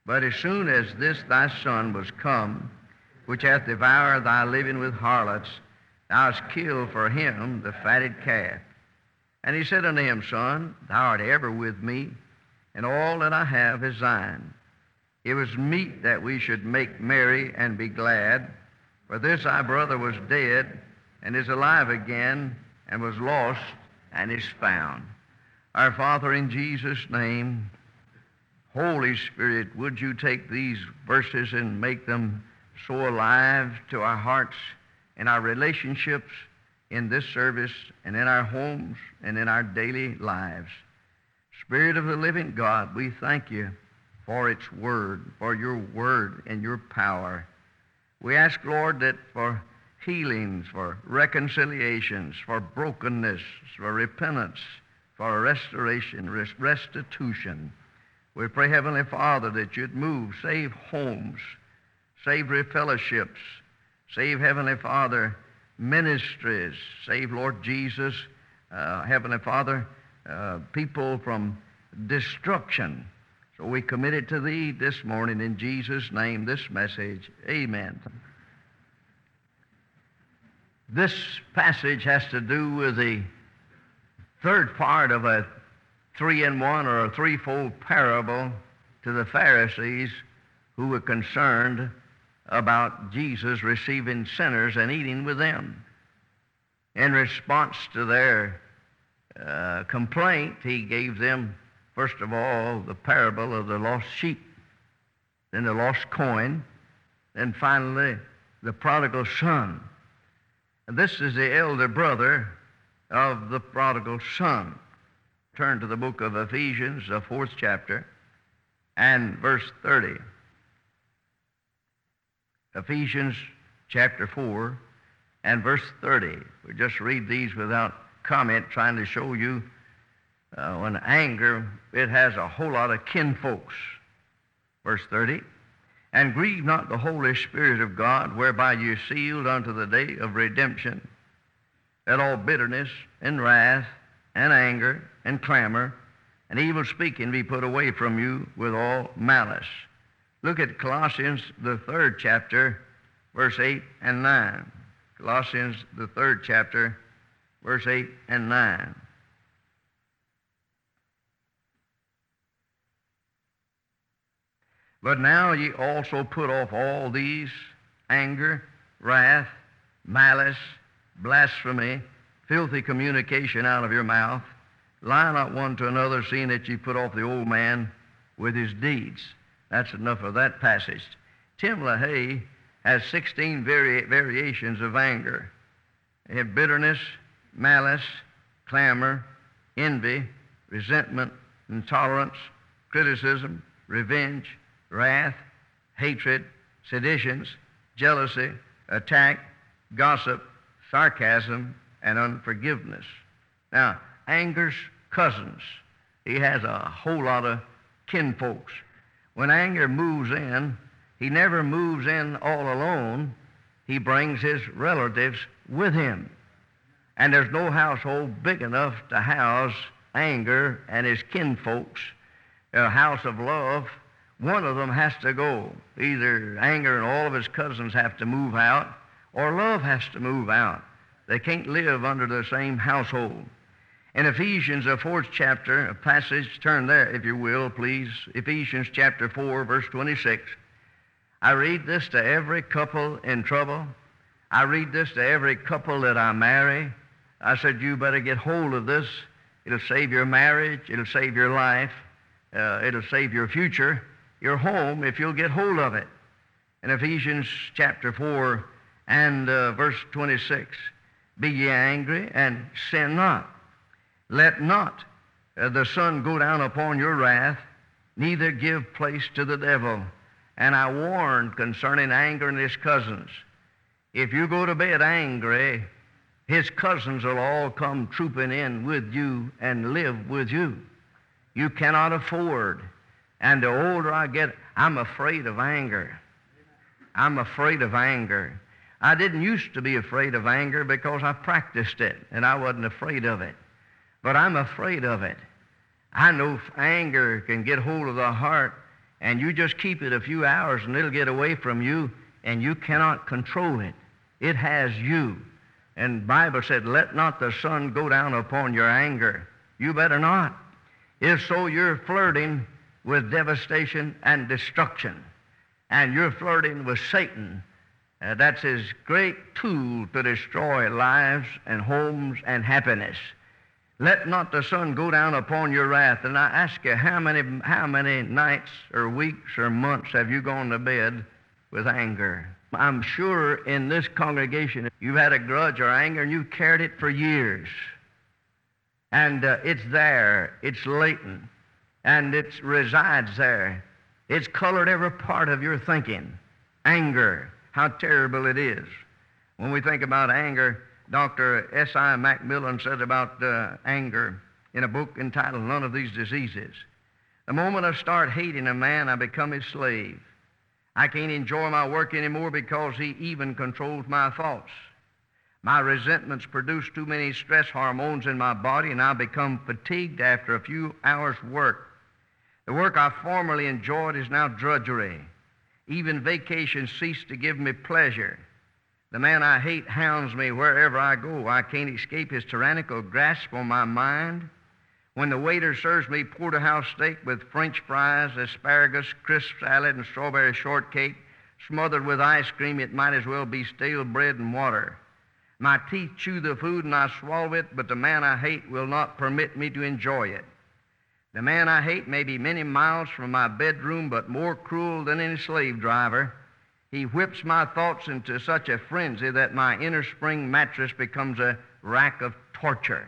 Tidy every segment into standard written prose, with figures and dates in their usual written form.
But as soon as this thy son was come, which hath devoured thy living with harlots, thou hast killed for him the fatted calf. And he said unto him, Son, thou art ever with me, and all that I have is thine. It was meet that we should make merry and be glad, for this thy brother was dead, and is alive again, and was lost, and is found. Our Father, in Jesus' name, Holy Spirit, would you take these verses and make them so alive to our hearts and our relationships in this service and in our homes and in our daily lives. Spirit of the living God, we thank you for its word, for your word and your power. We ask, Lord, that for healings, for reconciliations, for brokenness, for repentance, for restoration, restitution, we pray, Heavenly Father, that you'd move, save homes, save fellowships, save, Heavenly Father, ministries, save, Lord Jesus, Heavenly Father, people from destruction. So we commit it to Thee this morning in Jesus' name, this message. Amen. This passage has to do with the third part of a 3-in-1 or a threefold parable to the Pharisees who were concerned about Jesus receiving sinners and eating with them. In response to their complaint, he gave them, first of all, the parable of the lost sheep, then the lost coin, and finally the prodigal son. And this is the elder brother of the prodigal son. Turn to the book of Ephesians, the 4th chapter, and verse 30. Ephesians chapter 4 and verse 30. We just read these without comment, trying to show you when anger, it has a whole lot of kinfolks. Verse 30. And grieve not the Holy Spirit of God, whereby you are sealed unto the day of redemption. Let all bitterness and wrath and anger and clamor and evil speaking be put away from you with all malice. Look at Colossians, the 3rd chapter, verse 8 and 9. Colossians, the 3rd chapter, verse 8 and 9. But now ye also put off all these: anger, wrath, malice, blasphemy, filthy communication out of your mouth. Lie not one to another, seeing that ye put off the old man with his deeds. That's enough of that passage. Tim LaHaye has 16 variations of anger. They have bitterness, malice, clamor, envy, resentment, intolerance, criticism, revenge, wrath, hatred, seditions, jealousy, attack, gossip, sarcasm, and unforgiveness. Now, anger's cousins. He has a whole lot of kinfolks. When anger moves in, he never moves in all alone. He brings his relatives with him. And there's no household big enough to house anger and his kinfolks. A house of love, one of them has to go. Either anger and all of his cousins have to move out, or love has to move out. They can't live under the same household. In Ephesians, the 4th chapter, a passage, turn there if you will, please. Ephesians chapter 4, verse 26. I read this to every couple in trouble. I read this to every couple that I marry. I said, you better get hold of this. It'll save your marriage. It'll save your life. It'll save your future, your home, if you'll get hold of it. In Ephesians chapter 4 and verse 26, be ye angry and sin not. Let not the sun go down upon your wrath, neither give place to the devil. And I warned concerning anger and his cousins. If you go to bed angry, his cousins will all come trooping in with you and live with you. You cannot afford. And the older I get, I'm afraid of anger. I'm afraid of anger. I didn't used to be afraid of anger because I practiced it, and I wasn't afraid of it. But I'm afraid of it. I know anger can get hold of the heart. and you just keep it a few hours and it'll get away from you, and you cannot control it. It has you. And the Bible said, let not the sun go down upon your anger. You better not. If so, you're flirting with devastation and destruction. And you're flirting with Satan. That's his great tool to destroy lives and homes and happiness. Let not the sun go down upon your wrath. And I ask you, how many nights or weeks or months have you gone to bed with anger? I'm sure in this congregation you've had a grudge or anger and you've carried it for years. And it's there, it's latent, and it resides there. It's colored every part of your thinking. Anger, how terrible it is. When we think about anger, Dr. S.I. Macmillan said about anger in a book entitled None of These Diseases. The moment I start hating a man, I become his slave. I can't enjoy my work anymore because he even controls my thoughts. My resentments produce too many stress hormones in my body, and I become fatigued after a few hours' work. The work I formerly enjoyed is now drudgery. Even vacations cease to give me pleasure. The man I hate hounds me wherever I go. I can't escape his tyrannical grasp on my mind. When the waiter serves me porterhouse steak with French fries, asparagus, crisp salad, and strawberry shortcake, smothered with ice cream, it might as well be stale bread and water. My teeth chew the food and I swallow it, but the man I hate will not permit me to enjoy it. The man I hate may be many miles from my bedroom, but more cruel than any slave driver. He whips my thoughts into such a frenzy that my inner spring mattress becomes a rack of torture.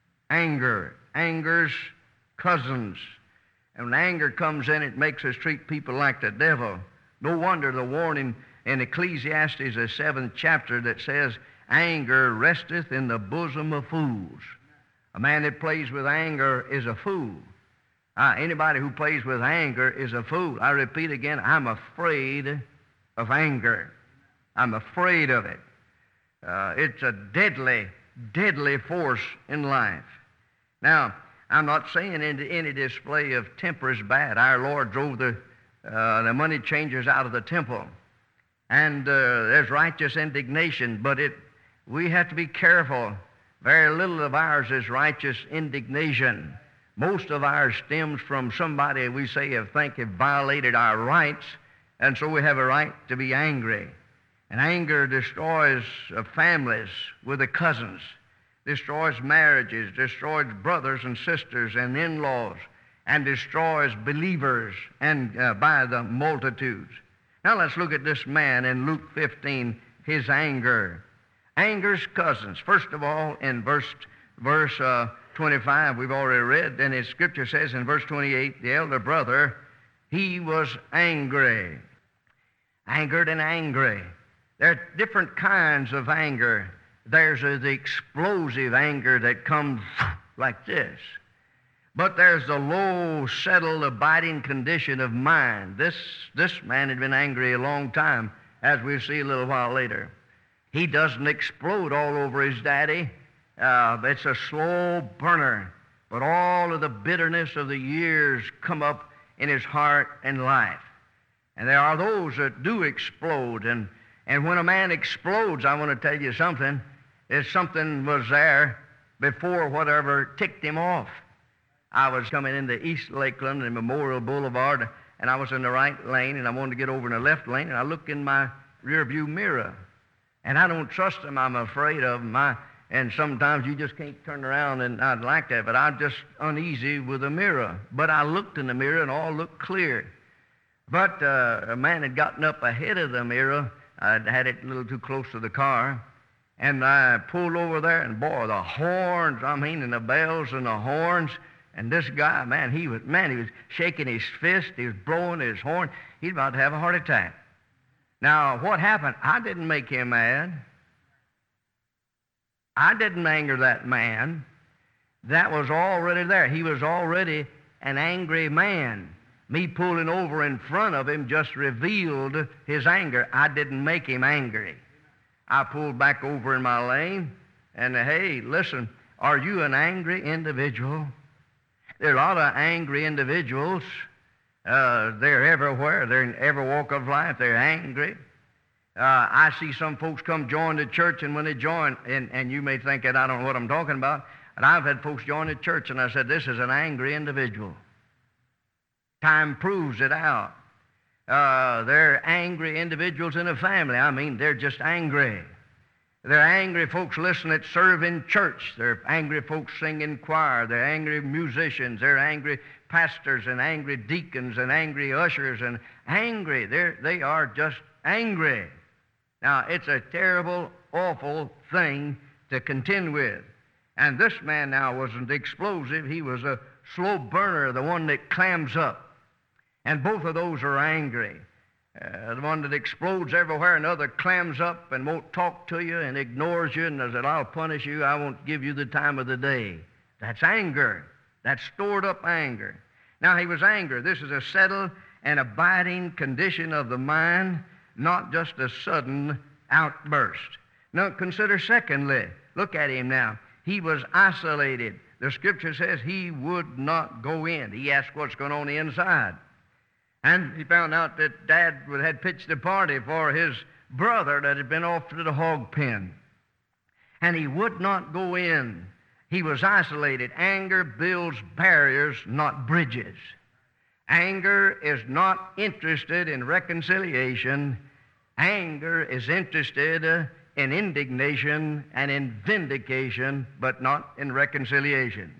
Anger's cousins. And when anger comes in, it makes us treat people like the devil. No wonder the warning in Ecclesiastes, the 7th chapter, that says, anger resteth in the bosom of fools. A man that plays with anger is a fool. Anybody who plays with anger is a fool. I repeat again, I'm afraid of anger. I'm afraid of it. It's a deadly, deadly force in life. Now, I'm not saying any display of temper is bad. Our Lord drove the money changers out of the temple. And there's righteous indignation, but we have to be careful. Very little of ours is righteous indignation. Most of ours stems from somebody we say have violated our rights, and so we have a right to be angry. And anger destroys families with the cousins, destroys marriages, destroys brothers and sisters and in-laws, and destroys believers and by the multitudes. Now let's look at this man in Luke 15, his anger. Anger's cousins. First of all, in verse 25, we've already read, and his scripture says in verse 28, the elder brother, he was angry. Angered and angry. There are different kinds of anger. There's the explosive anger that comes like this. But there's the low, settled, abiding condition of mind. This man had been angry a long time, as we'll see a little while later. He doesn't explode all over his daddy. It's a slow burner. But all of the bitterness of the years come up in his heart and life. And there are those that do explode. And when a man explodes, I want to tell you something. If something was there before whatever ticked him off. I was coming into East Lakeland and Memorial Boulevard, and I was in the right lane, and I wanted to get over in the left lane, and I looked in my rearview mirror. And I don't trust them. I'm afraid of them. And sometimes you just can't turn around, and I'd like that, but I'm just uneasy with the mirror. But I looked in the mirror, and all looked clear. But a man had gotten up ahead of the mirror. I'd had it a little too close to the car. And I pulled over there, and boy, the horns, and the bells and the horns. And this guy, he was shaking his fist. He was blowing his horn. He's about to have a heart attack. Now, what happened? I didn't make him mad. I didn't anger that man. That was already there. He was already an angry man. Me pulling over in front of him just revealed his anger. I didn't make him angry. I pulled back over in my lane, and hey, listen, are you an angry individual? There are a lot of angry individuals. They're everywhere. They're in every walk of life. They're angry. I see some folks come join the church, and when they join, and you may think that I don't know what I'm talking about, and I've had folks join the church, and I said, this is an angry individual. Time proves it out. They're angry individuals in a family. I mean, they're just angry. They're angry folks listening that serve in church. They're angry folks sing in choir. They're angry musicians. They're angry pastors and angry deacons and angry ushers and angry. They are just angry. Now, it's a terrible, awful thing to contend with. And this man now wasn't explosive. He was a slow burner, the one that clams up. And both of those are angry. The one that explodes everywhere, and the other clams up and won't talk to you and ignores you and says, I'll punish you, I won't give you the time of the day. That's anger. That's stored up anger. Now, he was angry. This is a settled and abiding condition of the mind, not just a sudden outburst. Now, consider secondly, look at him now. He was isolated. The Scripture says he would not go in. He asked what's going on the inside. And he found out that Dad had pitched a party for his brother that had been off to the hog pen. And he would not go in. He was isolated. Anger builds barriers, not bridges. Anger is not interested in reconciliation. Anger is interested in indignation and in vindication, but not in reconciliation.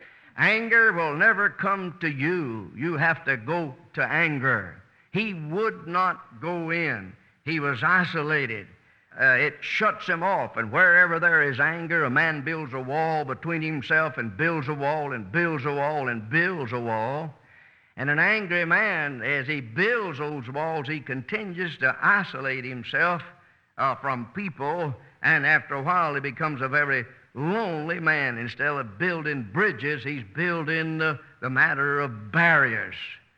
Anger will never come to you. You have to go to anger. He would not go in. He was isolated. It shuts him off. And wherever there is anger, a man builds a wall between himself and builds a wall and builds a wall and builds a wall. And an angry man, as he builds those walls, he continues to isolate himself from people. And after a while, he becomes a very lonely man. Instead of building bridges, he's building the matter of barriers.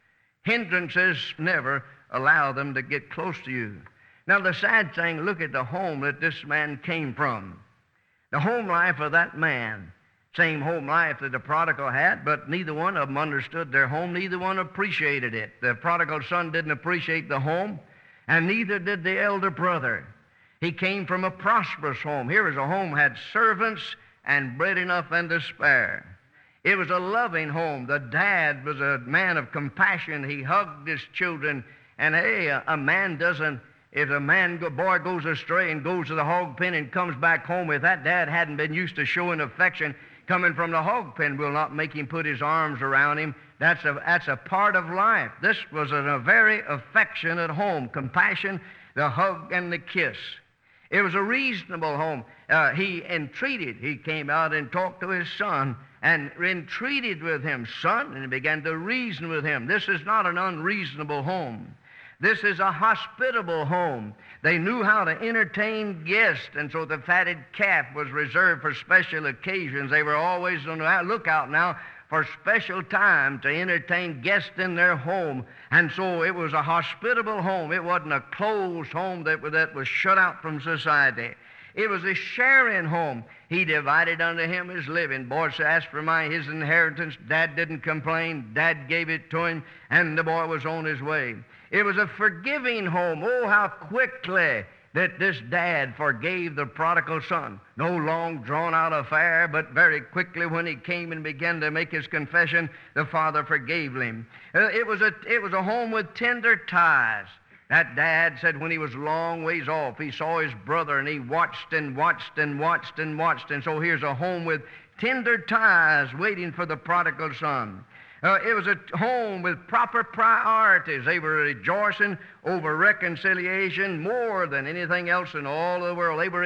Hindrances never allow them to get close to you. Now, the sad thing, look at the home that this man came from. The home life of that man, same home life that the prodigal had, but neither one of them understood their home. Neither one appreciated it. The prodigal son didn't appreciate the home, and neither did the elder brother. He came from a prosperous home. Here was a home that had servants and bread enough and to spare. It was a loving home. The dad was a man of compassion. He hugged his children. And hey, a man doesn't, if a boy goes astray and goes to the hog pen and comes back home, if that dad hadn't been used to showing affection coming from the hog pen, will not make him put his arms around him. That's a part of life. This was a very affectionate home. Compassion, the hug and the kiss. It was a reasonable home. He entreated. He came out and talked to his son and entreated with him, son, and he began to reason with him. This is not an unreasonable home. This is a hospitable home. They knew how to entertain guests, and so the fatted calf was reserved for special occasions. They were always on the lookout now for special time to entertain guests in their home. And so it was a hospitable home. It wasn't a closed home that was shut out from society. It was a sharing home. He divided unto him his living. Boy asked for his inheritance. Dad didn't complain. Dad gave it to him, and the boy was on his way. It was a forgiving home. Oh, how quickly that this dad forgave the prodigal son. No long drawn-out affair, but very quickly when he came and began to make his confession, the father forgave him. It was a home with tender ties. That dad said when he was long ways off, he saw his brother, and he watched and watched and watched and watched. And so here's a home with tender ties waiting for the prodigal son. It was a home with proper priorities. They were rejoicing over reconciliation more than anything else in all the world. He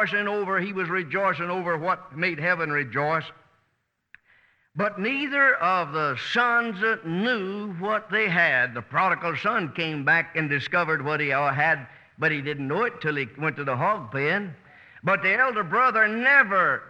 was rejoicing over what made heaven rejoice. But neither of the sons knew what they had. The prodigal son came back and discovered what he had, but he didn't know it till he went to the hog pen. But the elder brother never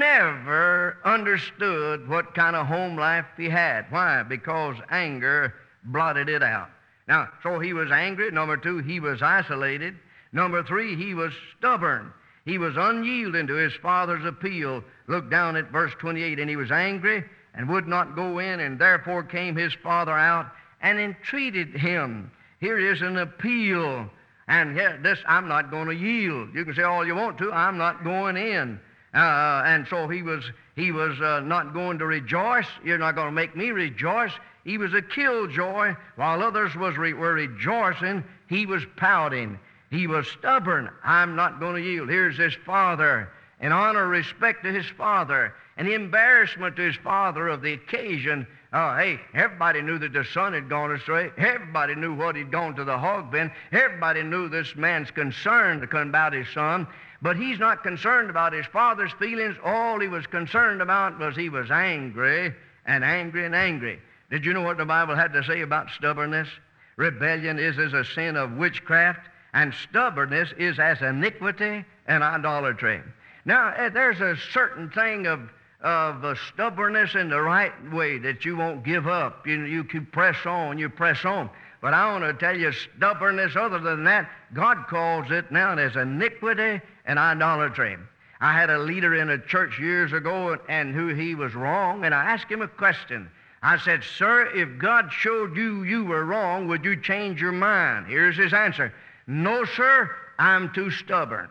understood what kind of home life he had. Why? Because anger blotted it out. Now, so he was angry. Number two, he was isolated. Number three, he was stubborn. He was unyielding to his father's appeal. Look down at verse 28. And he was angry and would not go in, and therefore came his father out and entreated him. Here is an appeal. And here, this, I'm not going to yield. You can say all you want to, I'm not going in. And so he was not going to rejoice. You're not going to make me rejoice. He was a killjoy. While others were rejoicing, he was pouting. He was stubborn. I'm not going to yield. Here's his father. In honor, respect to his father, and embarrassment to his father of the occasion. Hey, everybody knew that the son had gone astray. Everybody knew what he'd gone to the hog pen. Everybody knew this man's concerned about his son. But he's not concerned about his father's feelings. All he was concerned about was he was angry and angry and angry. Did you know what the Bible had to say about stubbornness? Rebellion is as a sin of witchcraft, and stubbornness is as iniquity and idolatry. Now, there's a certain thing of stubbornness in the right way that you won't give up. You can press on, you press on. But I want to tell you, stubbornness, other than that, God calls it now as iniquity and idolatry. I had a leader in a church years ago, and who he was wrong, and I asked him a question. I said, "Sir, if God showed you were wrong, would you change your mind?" Here's his answer. "No, sir, I'm too stubborn."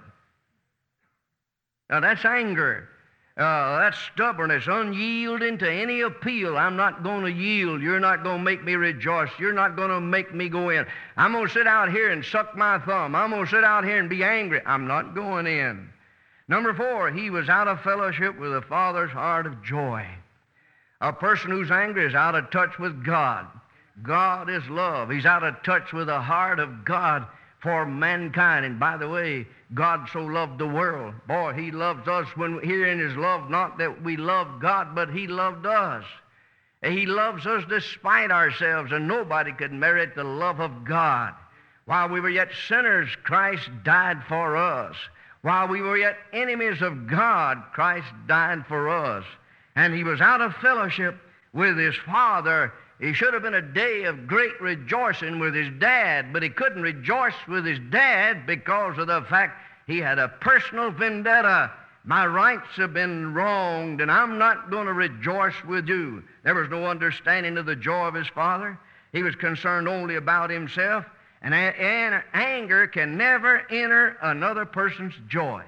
Now, that's anger. That's stubbornness, unyielding to any appeal. I'm not going to yield. You're not going to make me rejoice. You're not going to make me go in. I'm going to sit out here and suck my thumb. I'm going to sit out here and be angry. I'm not going in. Number 4, he was out of fellowship with the Father's heart of joy. A person who's angry is out of touch with God. God is love. He's out of touch with the heart of God for mankind. And by the way, God so loved the world. Boy, he loves us when here in his love, not that we love God, but he loved us. He loves us despite ourselves, and nobody could merit the love of God. While we were yet sinners, Christ died for us. While we were yet enemies of God, Christ died for us. And he was out of fellowship with his Father. He should have been a day of great rejoicing with his dad, but he couldn't rejoice with his dad because of the fact he had a personal vendetta. My rights have been wronged, and I'm not going to rejoice with you. There was no understanding of the joy of his father. He was concerned only about himself, and anger can never enter another person's joy.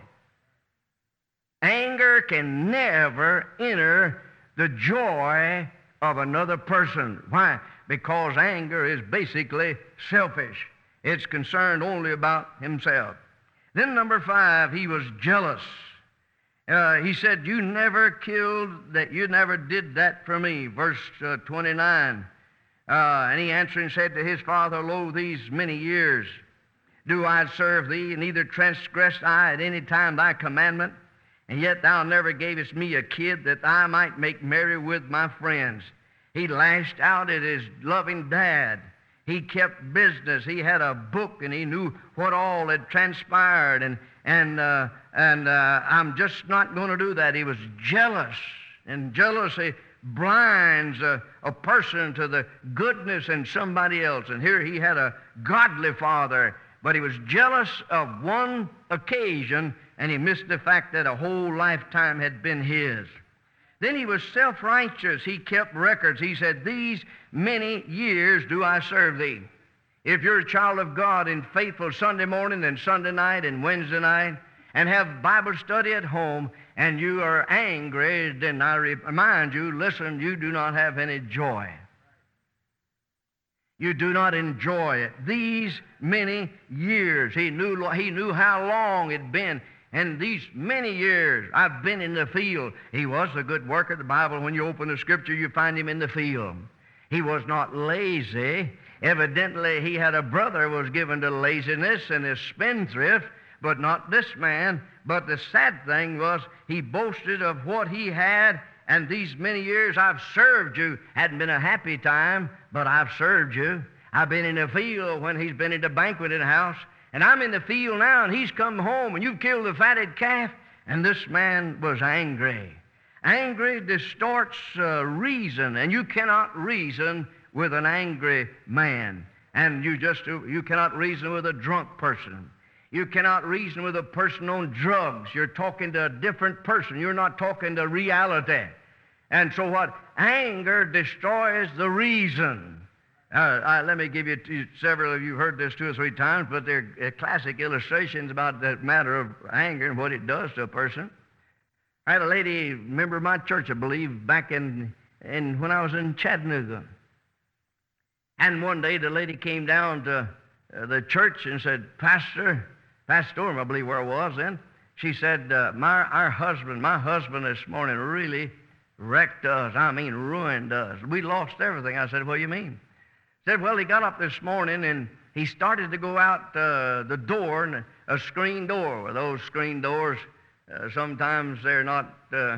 Anger can never enter the joy of another person. Why? Because anger is basically selfish. It's concerned only about himself. Then number 5, he was jealous. He said, "You never killed that. You never did that for me." Verse 29. And he answering said to his father, "Lo, these many years do I serve thee, and neither transgressed I at any time thy commandment. And yet thou never gavest me a kid that I might make merry with my friends." He lashed out at his loving dad. He kept business. He had a book, and he knew what all had transpired. And I'm just not going to do that. He was jealous, and jealousy blinds a person to the goodness in somebody else. And here he had a godly father, but he was jealous of one occasion, and he missed the fact that a whole lifetime had been his. Then he was self-righteous. He kept records. He said, "These many years do I serve thee." If you're a child of God and faithful Sunday morning and Sunday night and Wednesday night, and have Bible study at home, and you are angry, then I remind you, listen, you do not have any joy. You do not enjoy it. These many years, he knew how long it had been. And these many years, I've been in the field. He was a good worker. The Bible, when you open the Scripture, you find him in the field. He was not lazy. Evidently, he had a brother who was given to laziness and a spendthrift, but not this man. But the sad thing was, he boasted of what he had, and these many years I've served you. Hadn't been a happy time, but I've served you. I've been in the field when he's been in the banqueting house. And I'm in the field now, and he's come home, and you've killed the fatted calf. And this man was angry. Angry distorts reason, and you cannot reason with an angry man. And you cannot reason with a drunk person. You cannot reason with a person on drugs. You're talking to a different person. You're not talking to reality. And so what? Anger destroys the reason. Let me give you several of you heard this 2 or 3 times, but they're classic illustrations about the matter of anger and what it does to a person. I had a lady, member of my church, I believe, back in when I was in Chattanooga. And one day the lady came down to the church and said, Pastor, I believe where I was then, she said, my husband this morning really wrecked us. I mean, ruined us. We lost everything. I said, what do you mean? She said, well, he got up this morning and he started to go out the door, and a screen door. Well, those screen doors, sometimes they're not,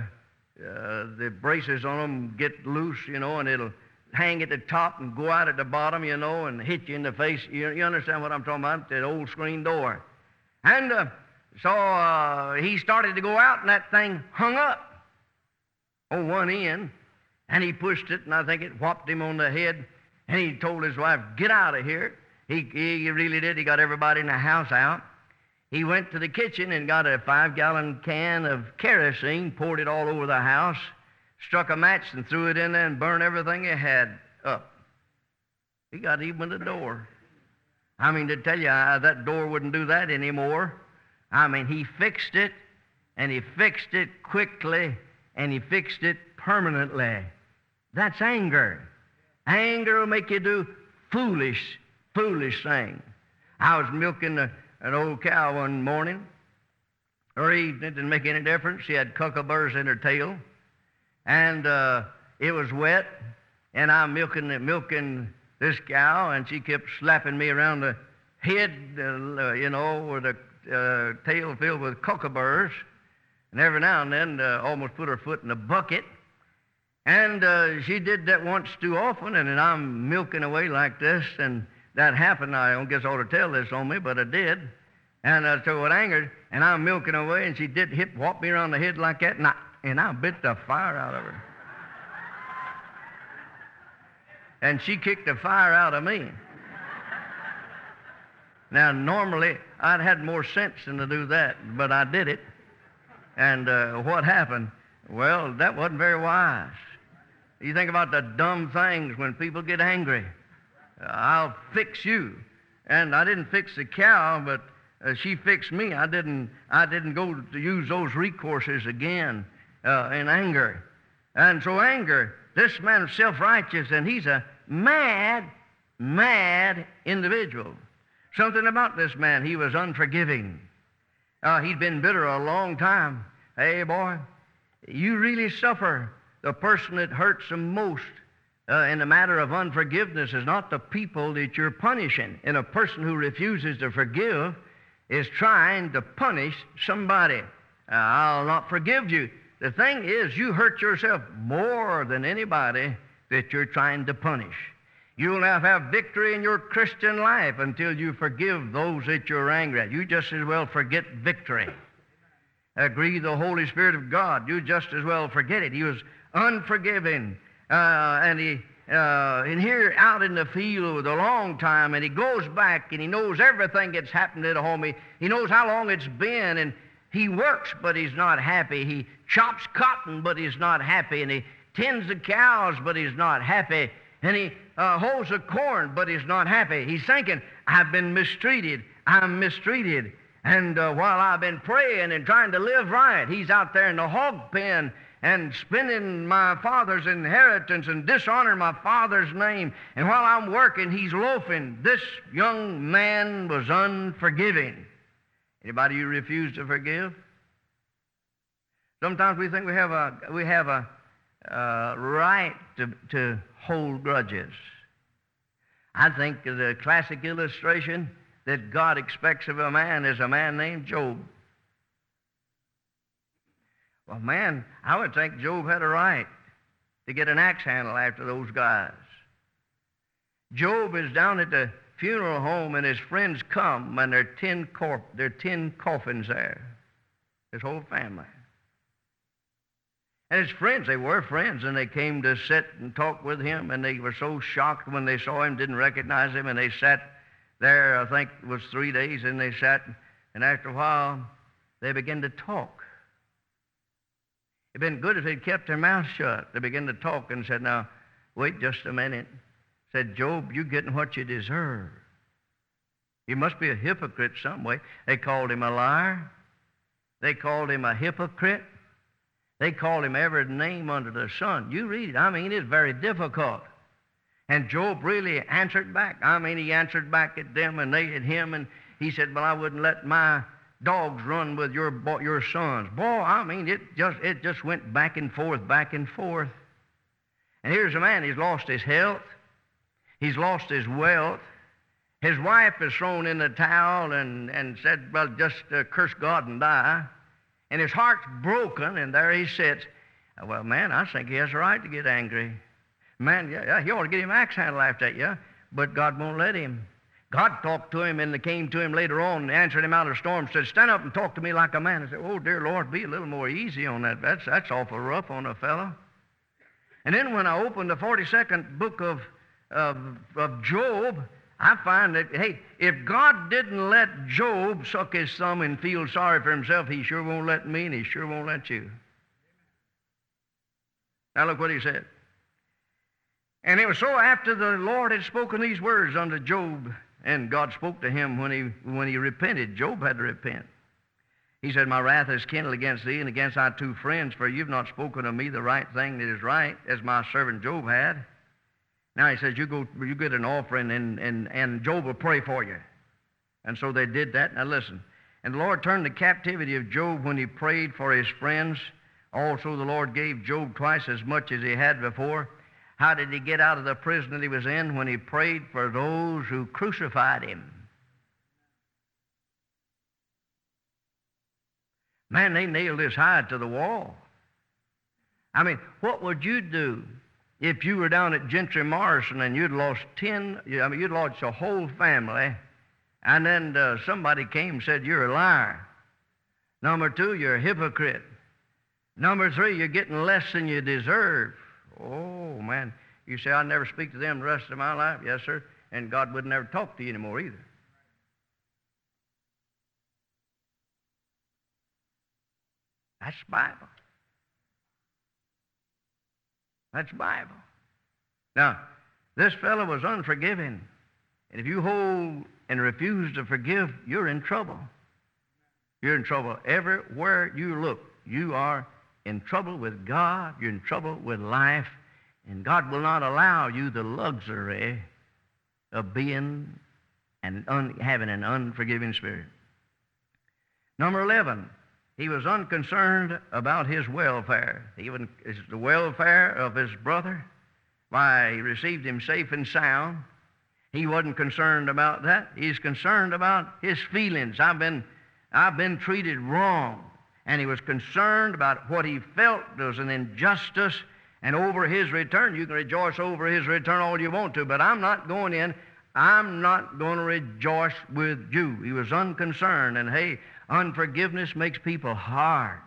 the braces on them get loose, and it'll hang at the top and go out at the bottom, and hit you in the face. You understand what I'm talking about? That old screen door. And so he started to go out, and that thing hung up on one end, and he pushed it, and I think it whopped him on the head, and he told his wife, get out of here. He really did. He got everybody in the house out. He went to the kitchen and got a 5-gallon can of kerosene, poured it all over the house, struck a match and threw it in there and burned everything he had up. He got even the door. I mean, to tell you, that door wouldn't do that anymore. I mean, he fixed it, and he fixed it quickly, and he fixed it permanently. That's anger. Anger will make you do foolish things. I was milking an old cow one morning, or evening, it didn't make any difference. She had kookaburras in her tail, and it was wet, and I'm milking this cow, and she kept slapping me around the head, with the tail filled with kookaburras, and every now and then almost put her foot in the bucket. And she did that once too often, and then I'm milking away like this, and that happened. I don't guess I ought to tell this on me, but I did. And so it angered, and I'm milking away, and she did whop me around the head like that, and I bit the fire out of her. And she kicked the fire out of me. Now, normally, I'd had more sense than to do that, but I did it. And what happened? Well, that wasn't very wise. You think about the dumb things when people get angry. I'll fix you. And I didn't fix the cow, but she fixed me. I didn't go to use those recourses again in anger. And so anger, this man is self-righteous, and he's a mad individual. Something about this man, he was unforgiving. He'd been bitter a long time. Hey, boy, you really suffer. The person that hurts the most in the matter of unforgiveness is not the people that you're punishing. And a person who refuses to forgive is trying to punish somebody. I'll not forgive you. The thing is, you hurt yourself more than anybody that you're trying to punish. You'll not have victory in your Christian life until you forgive those that you're angry at. You just as well forget victory. Grieve the Holy Spirit of God. You just as well forget it. He was unforgiving, and here out in the field a long time, and he goes back and he knows everything that's happened at home. He knows how long it's been, and he works, but he's not happy. He chops cotton, but he's not happy, and he tends the cows, but he's not happy, and he holds the corn, but he's not happy. He's thinking, I've been mistreated. I'm mistreated. And while I've been praying and trying to live right, he's out there in the hog pen and spending my father's inheritance and dishonoring my father's name. And while I'm working, he's loafing. This young man was unforgiving. Anybody you refuse to forgive? Sometimes we think we have a right to hold grudges. I think the classic illustration that God expects of a man is a man named Job. Well, man, I would think Job had a right to get an axe handle after those guys. Job is down at the funeral home, and his friends come, and there are 10 coffins there. His whole family. And his friends, they were friends, and they came to sit and talk with him, and they were so shocked when they saw him, didn't recognize him, and they sat there, I think it was 3 days, and they sat, and after a while, they began to talk. It'd been good if they'd kept their mouth shut. They began to talk and said, now, wait just a minute. said, Job, you're getting what you deserve. You must be a hypocrite some way. They called him a liar. They called him a hypocrite. They called him every name under the sun. You read it. I mean, it's very difficult. And Job really answered back. I mean, he answered back at them and they at him, and he said, well, I wouldn't let my dogs run with your sons. Boy, I mean, it just went back and forth, back and forth. And here's a man, he's lost his health. He's lost his wealth. His wife is thrown in the towel and said, well, just curse God and die. And his heart's broken, and there he sits. Well, man, I think he has a right to get angry. Man, yeah, he ought to get him axe handle after that, yeah, but God won't let him. God talked to him and came to him later on and answered him out of the storm, said, stand up and talk to me like a man. I said, oh, dear Lord, be a little more easy on that. That's awful rough on a fellow. And then when I opened the 42nd book of Job, I find that, hey, if God didn't let Job suck his thumb and feel sorry for himself, he sure won't let me, and he sure won't let you. Now look what he said. And it was so after the Lord had spoken these words unto Job, and God spoke to him when he repented. Job had to repent. He said, my wrath is kindled against thee and against thy two friends, for you've not spoken to me the right thing that is right, as my servant Job had. Now he says, you get an offering, and Job will pray for you. And so they did that. Now listen. And the Lord turned the captivity of Job when he prayed for his friends. Also the Lord gave Job twice as much as he had before. How did he get out of the prison that he was in? When he prayed for those who crucified him. Man, they nailed his hide to the wall. I mean, what would you do if you were down at Gentry Morrison and you'd lost you'd lost your whole family, and then somebody came and said, you're a liar. Number two, you're a hypocrite. Number three, you're getting less than you deserve. Oh, man. You say, I'll never speak to them the rest of my life. Yes, sir. And God would never talk to you anymore either. That's Bible. That's Bible. Now, this fellow was unforgiving. And if you hold and refuse to forgive, you're in trouble. You're in trouble everywhere you look. You are in trouble with God. You're in trouble with life. And God will not allow you the luxury of being and having an unforgiving spirit. Number 11, he was unconcerned about his welfare. Even the welfare of his brother. Why, he received him safe and sound. He wasn't concerned about that. He's concerned about his feelings. I've been treated wrong. And he was concerned about what he felt there was an injustice, and over his return. You can rejoice over his return all you want to, but I'm not going to rejoice with you. He was unconcerned, and hey, unforgiveness makes people hard.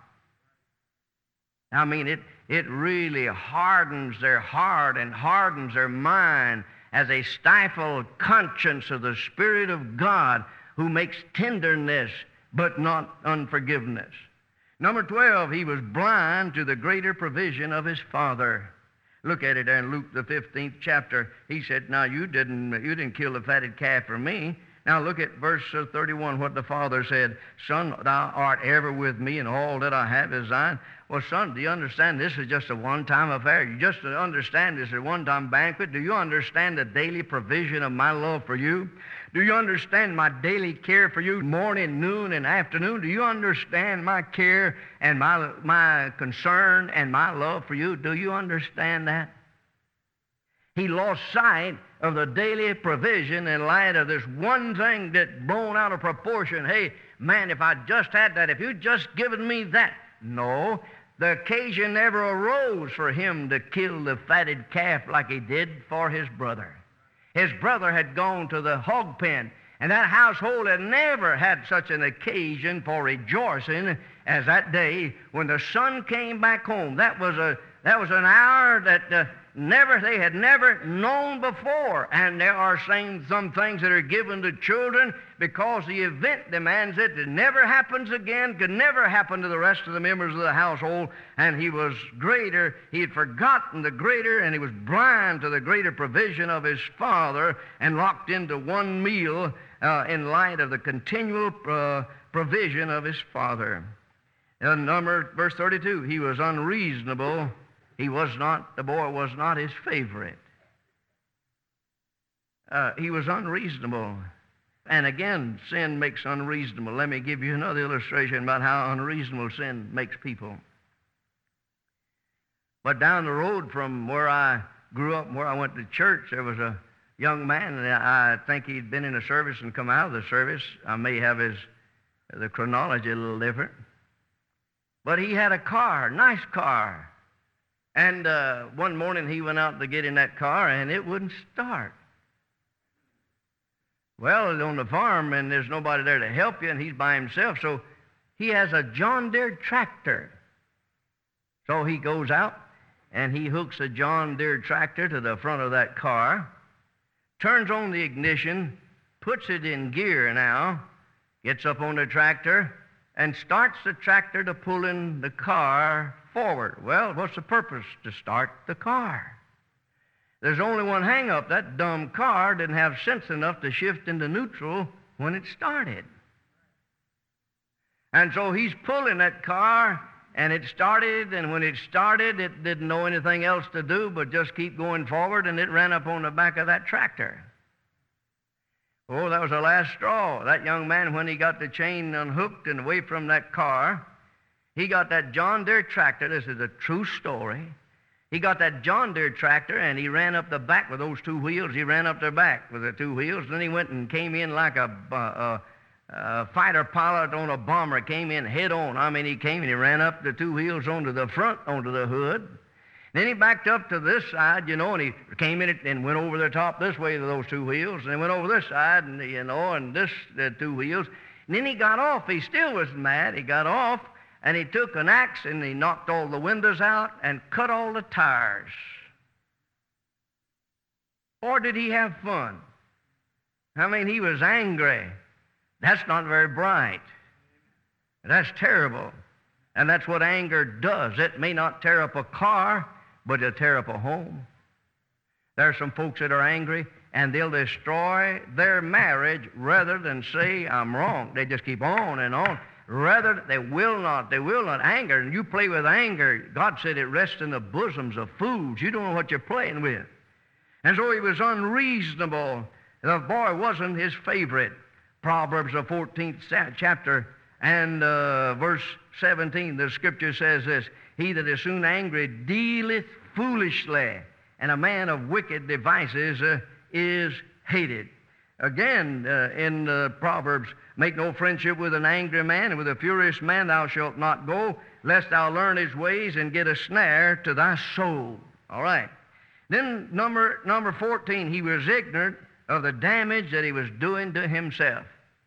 I mean, it really hardens their heart and hardens their mind as a stifled conscience of the Spirit of God who makes tenderness but not unforgiveness. Number 12, he was blind to the greater provision of his Father. Look at it there in Luke the 15th chapter. He said, now you didn't kill the fatted calf for me. Now look at verse 31, what the Father said. Son, thou art ever with me, and all that I have is thine. Well, son, do you understand this is just a one-time affair? You just understand this is a one-time banquet? Do you understand the daily provision of my love for you? Do you understand my daily care for you morning, noon, and afternoon? Do you understand my care and my concern and my love for you? Do you understand that? He lost sight of the daily provision in light of this one thing that blown out of proportion. Hey, man, if I just had that, if you'd just given me that. No, the occasion never arose for him to kill the fatted calf like he did for his brother. His brother had gone to the hog pen, and that household had never had such an occasion for rejoicing as that day when the son came back home. That was an hour that they had never known before. And there are some things that are given to children because the event demands it. It never happens again, could never happen to the rest of the members of the household. And he was greater. He had forgotten the greater, and he was blind to the greater provision of his father and locked into one meal in light of the continual provision of his father. In verse 32, he was unreasonable. The boy was not his favorite. He was unreasonable. And again, sin makes unreasonable. Let me give you another illustration about how unreasonable sin makes people. But down the road from where I grew up and where I went to church, there was a young man, and I think he'd been in a service and come out of the service. I may have the chronology a little different. But he had a car, nice car. And one morning he went out to get in that car, and it wouldn't start. Well, on the farm, and there's nobody there to help you, and he's by himself, so he has a John Deere tractor. So he goes out, and he hooks a John Deere tractor to the front of that car, turns on the ignition, puts it in gear now, gets up on the tractor, and starts the tractor to pulling the car forward. Well, what's the purpose? To start the car. There's only one hang-up. That dumb car didn't have sense enough to shift into neutral when it started. And so he's pulling that car, and it started, and when it started, it didn't know anything else to do but just keep going forward, and it ran up on the back of that tractor. Oh, that was the last straw. That young man, when he got the chain unhooked and away from that car, he got that John Deere tractor. This is a true story. He got that John Deere tractor, and he ran up the back with those two wheels. He ran up the back with the two wheels. Then he went and came in like a fighter pilot on a bomber, came in head on. I mean, he came and he ran up the two wheels onto the front, onto the hood. Then he backed up to this side, and he came in it and went over the top this way to those two wheels, and he went over this side, and this the two wheels. And then he got off. He still was mad. He got off, and he took an axe and he knocked all the windows out and cut all the tires. Or did he have fun? I mean, he was angry. That's not very bright. That's terrible. And that's what anger does. It may not tear up a car, but it'll tear up a home. There are some folks that are angry, and they'll destroy their marriage rather than say, I'm wrong. They just keep on and on. Rather, they will not anger. And you play with anger. God said it rests in the bosoms of fools. You don't know what you're playing with. And so he was unreasonable. The boy wasn't his favorite. Proverbs, the 14th chapter, and verse 17, the Scripture says this, He that is soon angry dealeth foolishly, and a man of wicked devices is hated. Again, in Proverbs, make no friendship with an angry man, and with a furious man thou shalt not go, lest thou learn his ways and get a snare to thy soul. All right. Then number 14, he was ignorant of the damage that he was doing to himself.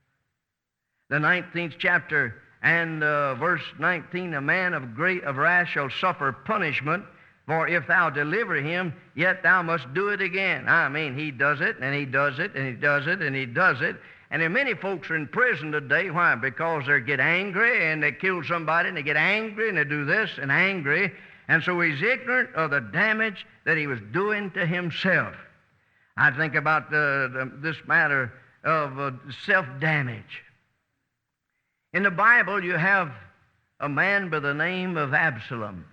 The 19th chapter and verse 19, a man of wrath shall suffer punishment, for if thou deliver him, yet thou must do it again. I mean, he does it, and he does it, and he does it, and he does it. And there are many folks are in prison today. Why? Because they get angry, and they kill somebody, and they get angry, and they do this, and angry. And so he's ignorant of the damage that he was doing to himself. I think about this matter of self-damage. In the Bible, you have a man by the name of Absalom.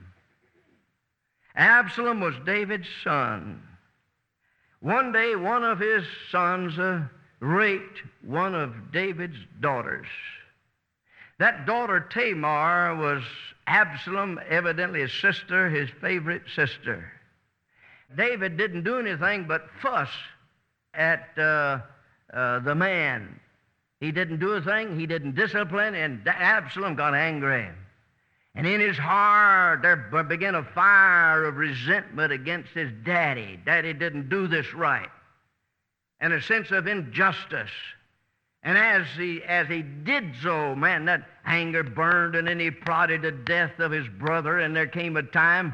Absalom was David's son. One day, one of his sons raped one of David's daughters. That daughter, Tamar, was Absalom, evidently his sister, his favorite sister. David didn't do anything but fuss at the man. He didn't do a thing, he didn't discipline, and Absalom got angry. And in his heart, there began a fire of resentment against his daddy. Daddy didn't do this right. And a sense of injustice. And as he did so, man, that anger burned, and then he plotted the death of his brother, and there came a time,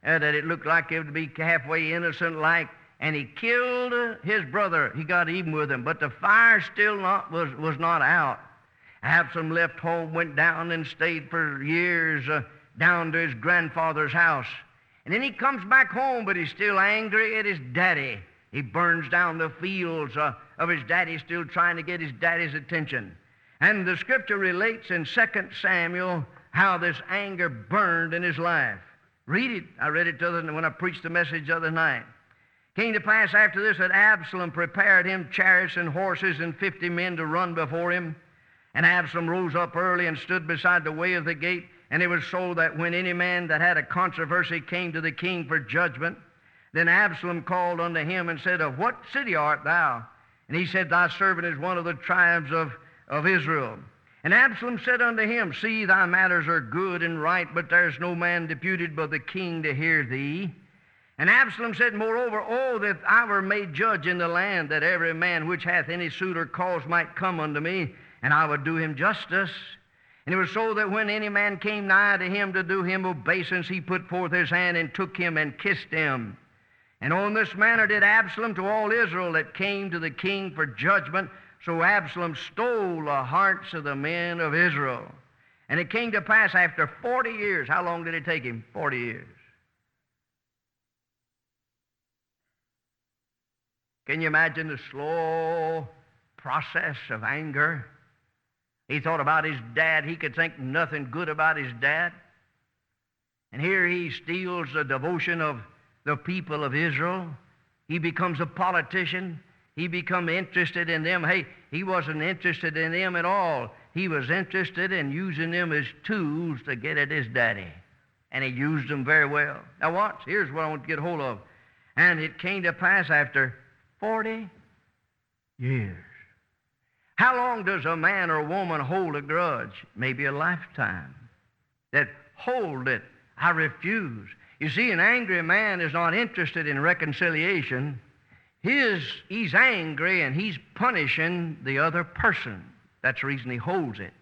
that it looked like it would be halfway innocent like, and he killed his brother. He got even with him, but the fire still was not out. Absalom left home, went down and stayed for years down to his grandfather's house. And then he comes back home, but he's still angry at his daddy. He burns down the fields of his daddy, still trying to get his daddy's attention. And the Scripture relates in 2 Samuel how this anger burned in his life. Read it. I read it when I preached the message the other night. Came to pass after this that Absalom prepared him chariots and horses and 50 men to run before him. And Absalom rose up early and stood beside the way of the gate. And it was so that when any man that had a controversy came to the king for judgment, then Absalom called unto him and said, Of what city art thou? And he said, Thy servant is one of the tribes of Israel. And Absalom said unto him, See, thy matters are good and right, but there is no man deputed but the king to hear thee. And Absalom said, Moreover, oh, that I were made judge in the land, that every man which hath any suit or cause might come unto me, and I would do him justice. And it was so that when any man came nigh to him to do him obeisance, he put forth his hand and took him and kissed him. And on this manner did Absalom to all Israel that came to the king for judgment. So Absalom stole the hearts of the men of Israel. And it came to pass after 40 years. How long did it take him? 40 years. Can you imagine the slow process of anger? He thought about his dad. He could think nothing good about his dad. And here he steals the devotion of the people of Israel. He becomes a politician. He becomes interested in them. Hey, he wasn't interested in them at all. He was interested in using them as tools to get at his daddy. And he used them very well. Now watch. Here's what I want to get hold of. And it came to pass after 40 years. How long does a man or woman hold a grudge? Maybe a lifetime. That hold it. I refuse. You see, an angry man is not interested in reconciliation. He's angry and he's punishing the other person. That's the reason he holds it.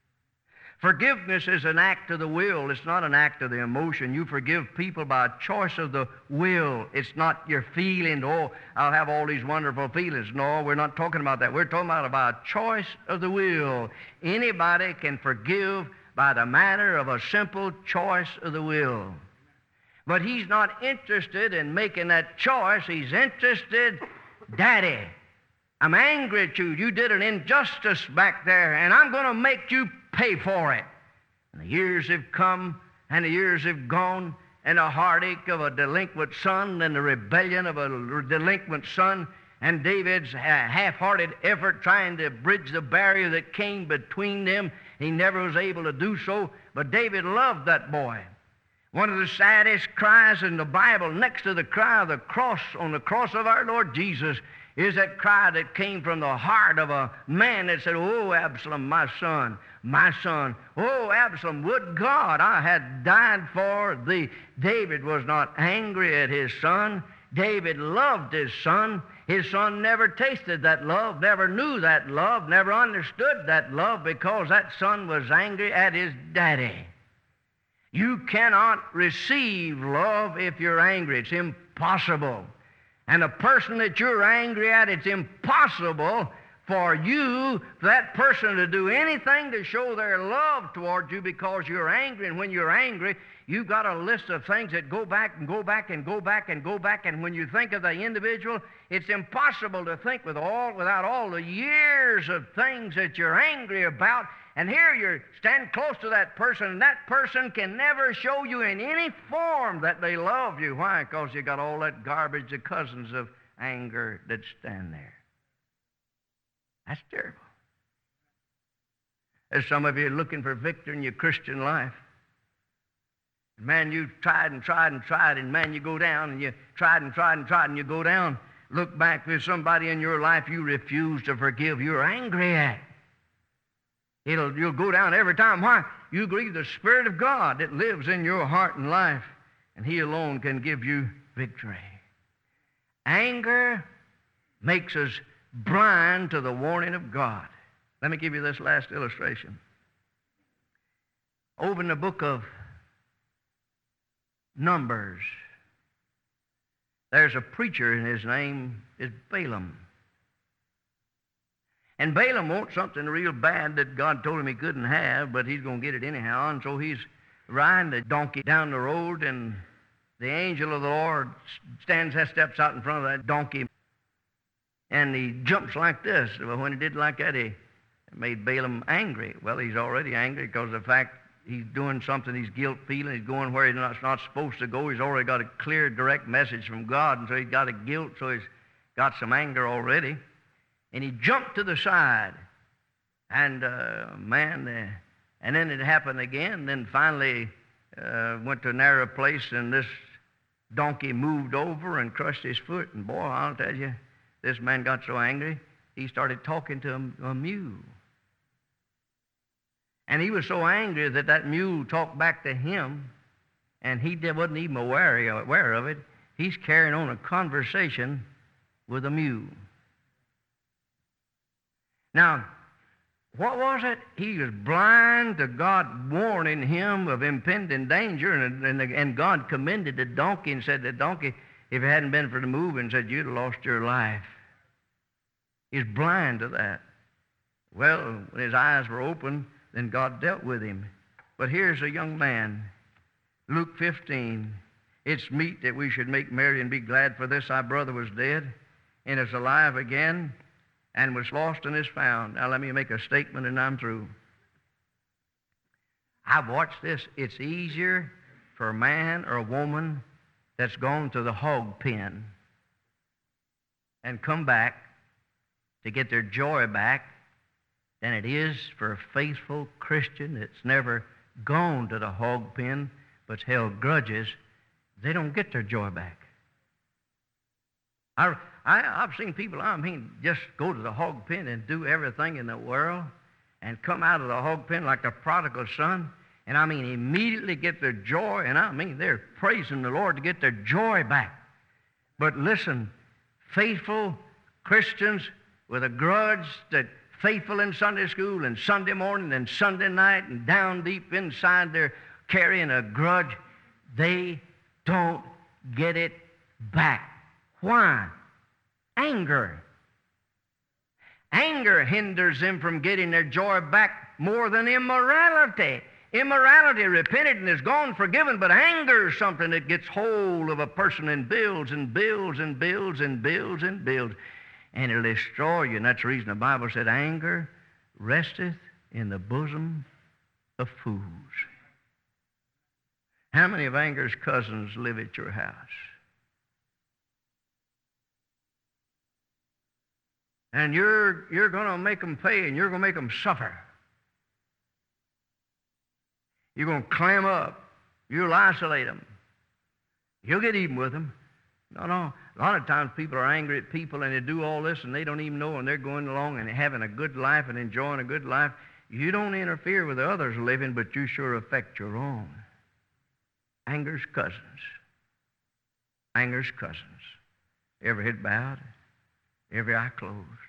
Forgiveness is an act of the will. It's not an act of the emotion. You forgive people by a choice of the will. It's not your feeling, oh, I'll have all these wonderful feelings. No, we're not talking about that. We're talking about a choice of the will. Anybody can forgive by the matter of a simple choice of the will. But he's not interested in making that choice. He's interested, Daddy, I'm angry at you. You did an injustice back there, and I'm going to make you pay for it. And the years have come, and the years have gone, and the heartache of a delinquent son and the rebellion of a delinquent son, and David's half-hearted effort trying to bridge the barrier that came between them. He never was able to do so, but David loved that boy. One of the saddest cries in the Bible, next to the cry of the cross, on the cross of our Lord Jesus, is that cry that came from the heart of a man that said, Oh, Absalom, my son, my son. Oh, Absalom, would God I had died for thee. David was not angry at his son. David loved his son. His son never tasted that love, never knew that love, never understood that love because that son was angry at his daddy. You cannot receive love if you're angry. It's impossible. And the person that you're angry at, it's impossible for that person to do anything to show their love toward you because you're angry. And when you're angry, you've got a list of things that go back and go back and go back and go back. And when you think of the individual, it's impossible to think without all the years of things that you're angry about. And here you stand close to that person, and that person can never show you in any form that they love you. Why? Because you got all that garbage of cousins of anger that stand there. That's terrible. There's some of you looking for victory in your Christian life. Man, you've tried and tried and tried, and man, you go down, and you tried and tried and tried, and you go down. Look back, there's somebody in your life you refuse to forgive, you're angry at. You'll go down every time. Why? You grieve the Spirit of God that lives in your heart and life, and He alone can give you victory. Anger makes us blind to the warning of God. Let me give you this last illustration. Over in the book of Numbers. There's a preacher, and his name is Balaam. And Balaam wants something real bad that God told him he couldn't have, but he's going to get it anyhow. And so he's riding the donkey down the road, and the angel of the Lord steps out in front of that donkey, and he jumps like this. Well, when he did like that, it made Balaam angry. Well, he's already angry because of the fact he's doing something, he's guilt-feeling, he's going where he's not supposed to go. He's already got a clear, direct message from God, and so he's got a guilt, so he's got some anger already. And he jumped to the side, and and then it happened again. Then finally went to a narrow place, and this donkey moved over and crushed his foot. And boy, I'll tell you, this man got so angry, he started talking to a mule. And he was so angry that that mule talked back to him, and he wasn't even aware of it. He's carrying on a conversation with a mule. Now, what was it? He was blind to God warning him of impending danger, and God commended the donkey and said, the donkey, if it hadn't been for the moving, said, you'd have lost your life. He's blind to that. Well, when his eyes were open, then God dealt with him. But here's a young man, Luke 15. It's meet that we should make merry and be glad, for this our brother was dead and is alive again, and was lost and is found. Now let me make a statement and I'm through. I've watched this. It's easier for a man or a woman that's gone to the hog pen and come back to get their joy back than it is for a faithful Christian that's never gone to the hog pen but's held grudges. They don't get their joy back. I've seen people, just go to the hog pen and do everything in the world and come out of the hog pen like the prodigal son, and immediately get their joy, and they're praising the Lord to get their joy back. But listen, faithful Christians with a grudge, that faithful in Sunday school and Sunday morning and Sunday night and down deep inside they're carrying a grudge, they don't get it back. Why? Anger. Anger hinders them from getting their joy back more than immorality. Immorality, repented and is gone, forgiven, but anger is something that gets hold of a person and builds and builds and builds and builds and builds, and it'll destroy you. And that's the reason the Bible said, anger resteth in the bosom of fools. How many of anger's cousins live at your house? And you're going to make them pay, and you're going to make them suffer. You're going to clam up. You'll isolate them. You'll get even with them. No. A lot of times people are angry at people, and they do all this, and they don't even know, and they're going along and having a good life and enjoying a good life. You don't interfere with the others living, but you sure affect your own. Anger's cousins. Anger's cousins. Every head bowed, every eye closed.